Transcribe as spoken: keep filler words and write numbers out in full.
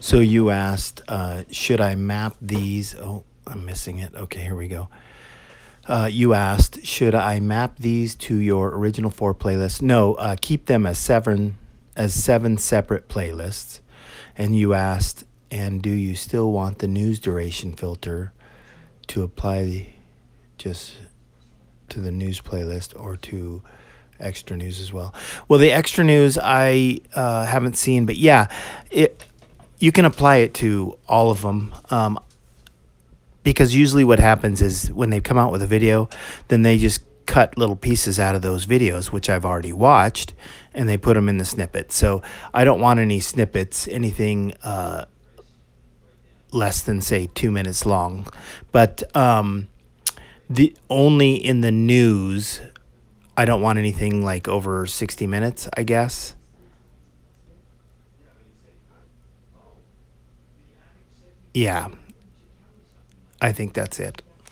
So you asked, uh, should I map these? Oh, I'm missing it. Okay, here we go. Uh, you asked, should I map these to your original four playlists? No, uh, keep them as seven as seven separate playlists. And you asked, and do you still want the news duration filter to apply just to the news playlist or to extra news as well? Well, the extra news I uh, haven't seen, but yeah, it you can apply it to all of them. Um, because usually what happens is when they come out with a video, then they just cut little pieces out of those videos, which I've already watched, and they put them in the snippet. So I don't want any snippets, anything uh, less than say two minutes long. But um, the only in the news, I don't want anything like over sixty minutes, I guess. Yeah, I think that's it.